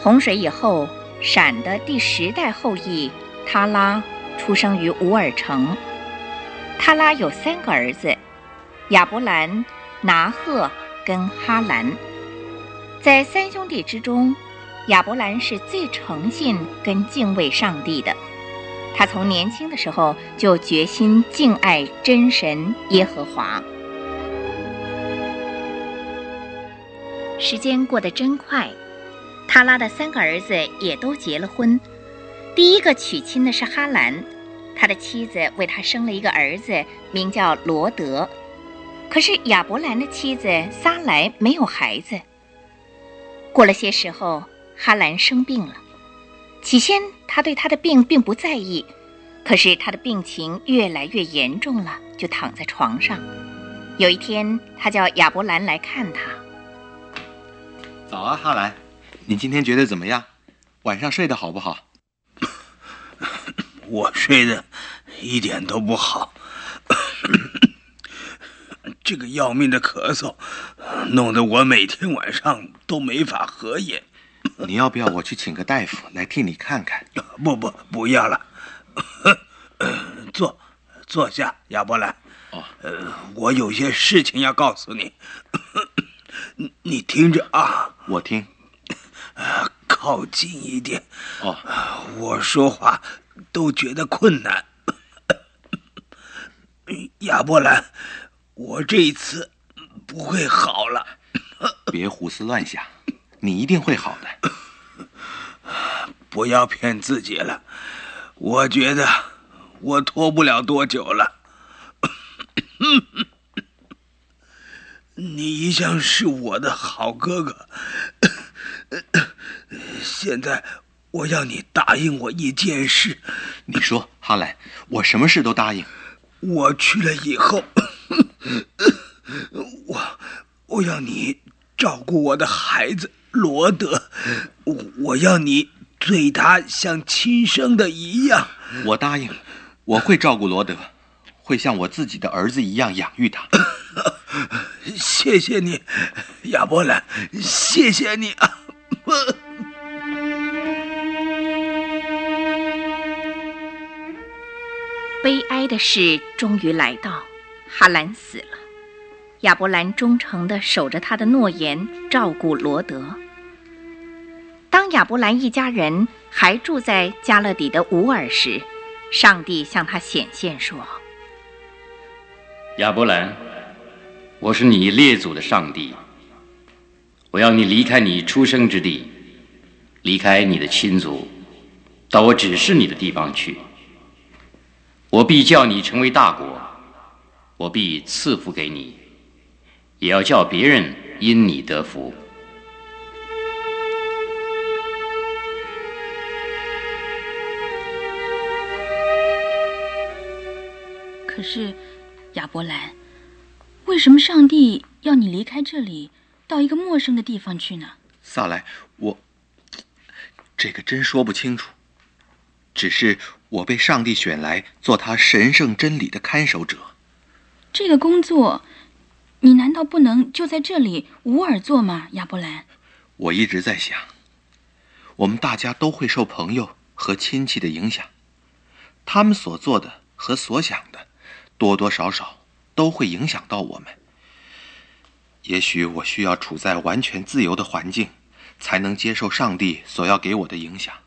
洪水以后，闪的第10代后裔他拉出生于乌尔城。他拉有3个儿子，亚伯兰、拿赫跟哈兰。在3兄弟之中，亚伯兰是最诚信跟敬畏上帝的。他从年轻的时候就决心敬爱真神耶和华。时间过得真快，他拉的3个儿子也都结了婚。第一个娶亲的是哈兰，他的妻子为他生了一个儿子，名叫罗德。可是亚伯兰的妻子撒莱没有孩子。过了些时候，哈兰生病了。起先他对他的病并不在意，可是他的病情越来越严重了，就躺在床上。有一天，他叫亚伯兰来看他。 早啊，哈兰，你今天觉得怎么样？晚上睡得好不好？ 我睡得一点都不好，这个要命的咳嗽弄得我每天晚上都没法合眼。 你要不要我去请个大夫来替你看看？ 不要了。坐下，亚伯兰。我有些事情要告诉你。你听着啊。 我听。 靠近一点。我说话都觉得困难。亚伯兰，我这一次不会好了。 别胡思乱想，你一定会好的。 不要骗自己了，我觉得我拖不了多久了。你一向是我的好哥哥，现在我要你答应我一件事。 你说，哈兰，我什么事都答应。 我去了以后，我要你照顾我的孩子罗德，我要你对他像亲生的一样。 我答应，我会照顾罗德，会像我自己的儿子一样养育他。 谢谢你，亚伯兰，谢谢你啊！ 悲哀的事终于来到，哈兰死了。亚伯兰忠诚地守着他的诺言，照顾罗德。当亚伯兰一家人还住在加勒底的乌尔时，上帝向他显现说： 亚伯兰，我是你列祖的上帝，我要你离开你出生之地，离开你的亲族，到我指示你的地方去。我必叫你成为大国，我必赐福给你，也要叫别人因你得福。 可是，亚伯兰，为什么上帝要你离开这里，到一个陌生的地方去呢？ 萨莱，这个真说不清楚。只是我被上帝选来做他神圣真理的看守者。 这个工作，你难道不能就在这里无耳做吗，亚伯兰？ 我一直在想，我们大家都会受朋友和亲戚的影响，他们所做的和所想的，多多少少都会影响到我们。也许我需要处在完全自由的环境，才能接受上帝所要给我的影响。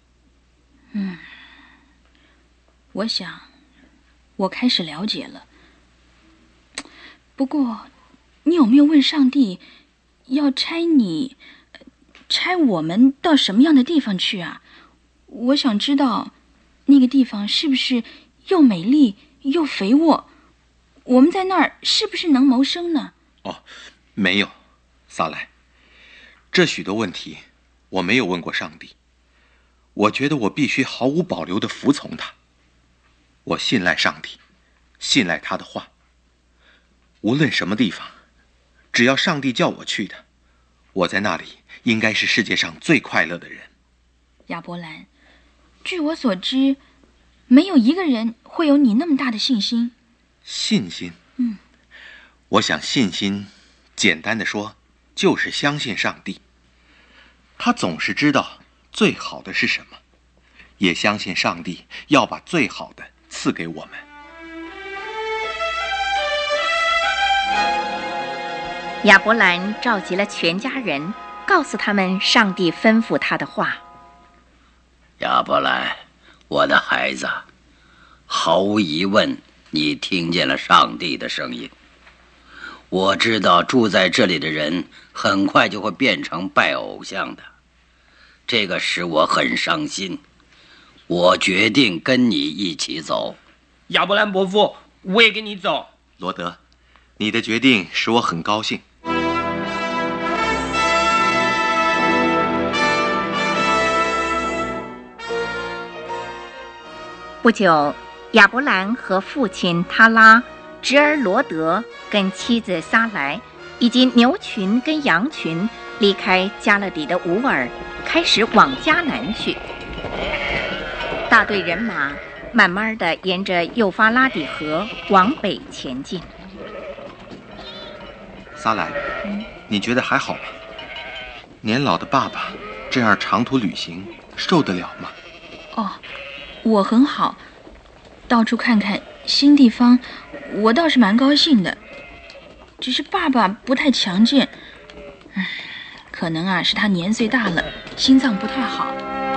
我想，我开始了解了。不过，你有没有问上帝，要差我们到什么样的地方去啊？我想知道，那个地方是不是又美丽又肥沃？我们在那儿是不是能谋生呢？ 没有，萨莱，这许多问题我没有问过上帝。我觉得我必须毫无保留地服从他。我信赖上帝，信赖他的话。无论什么地方，只要上帝叫我去的，我在那里应该是世界上最快乐的人。 亚伯兰，据我所知，没有一个人会有你那么大的信心。 信心？我想信心，简单的说，就是相信上帝。他总是知道最好的是什么，也相信上帝要把最好的赐给我们。 亚伯兰召集了全家人，告诉他们上帝吩咐他的话。 亚伯兰，我的孩子，毫无疑问，你听见了上帝的声音。我知道住在这里的人很快就会变成拜偶像的，这个使我很伤心。我决定跟你一起走。 亚伯兰伯父，我也跟你走。 罗德，你的决定使我很高兴。 不久，亚伯兰和父亲他拉、侄儿罗德跟妻子撒来，以及牛群跟羊群离开加勒底的乌尔，开始往迦南去。大队人马慢慢地沿着幼发拉底河往北前进。 撒莱，你觉得还好吗？年老的爸爸这样长途旅行受得了吗？ 哦，我很好，到处看看新地方，我倒是蛮高兴的。只是爸爸不太强健，可能是他年岁大了，心脏不太好。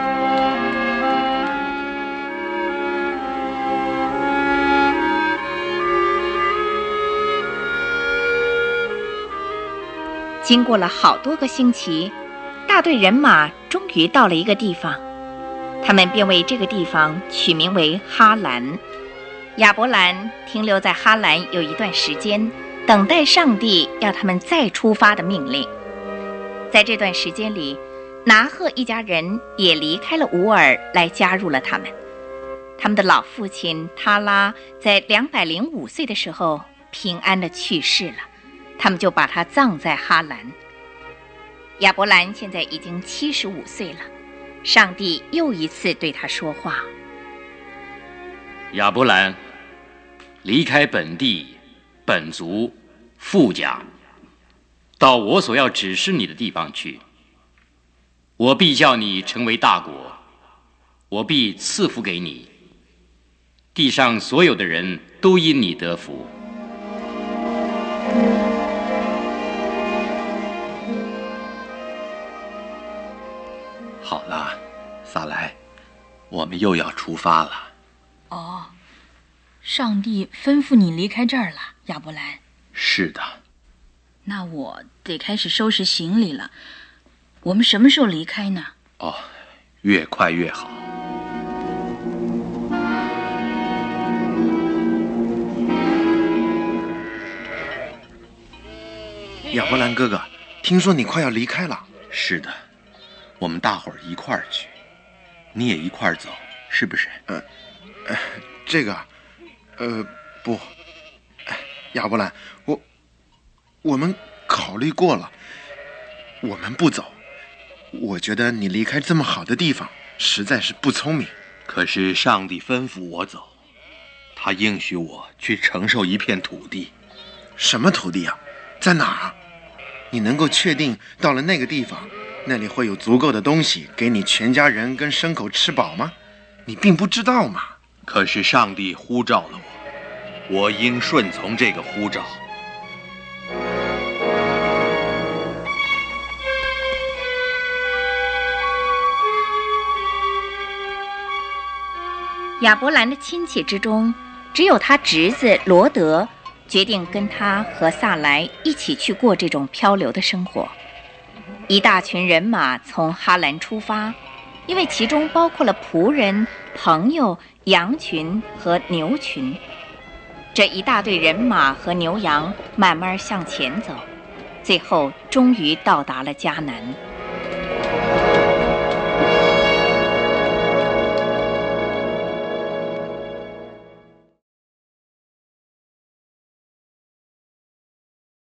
经过了好多个星期，大队人马终于到了一个地方，他们便为这个地方取名为哈兰。亚伯兰停留在哈兰有一段时间，等待上帝要他们再出发的命令。在这段时间里，拿鹤一家人也离开了乌尔，来加入了他们。他们的老父亲他拉在205岁的时候平安地去世了，他们就把他葬在哈兰。亚伯兰现在已经75岁了，上帝又一次对他说话： 亚伯兰，离开本地、本族、父家，到我所要指示你的地方去。我必叫你成为大国，我必赐福给你，地上所有的人都因你得福。 好了，撒莱，我们又要出发了。 哦，上帝吩咐你离开这儿了，亚伯兰。 是的。 那我得开始收拾行李了。我们什么时候离开呢？ 哦，越快越好。 亚伯兰哥哥，听说你快要离开了。 是的，我们大伙儿一块儿去，你也一块儿走，是不是？ 这个，不，亚伯兰，我们考虑过了，我们不走。我觉得你离开这么好的地方，实在是不聪明。 可是上帝吩咐我走，他应许我去承受一片土地。 什么土地啊？在哪儿？你能够确定到了那个地方，那里会有足够的东西给你全家人跟牲口吃饱吗？你并不知道嘛。 可是上帝呼召了我，我应顺从这个呼召。 亚伯兰的亲戚之中，只有他侄子罗德决定跟他和萨莱一起去过这种漂流的生活。一大群人马从哈兰出发，因为其中包括了仆人、朋友、羊群和牛群。这一大队人马和牛羊慢慢向前走，最后终于到达了迦南。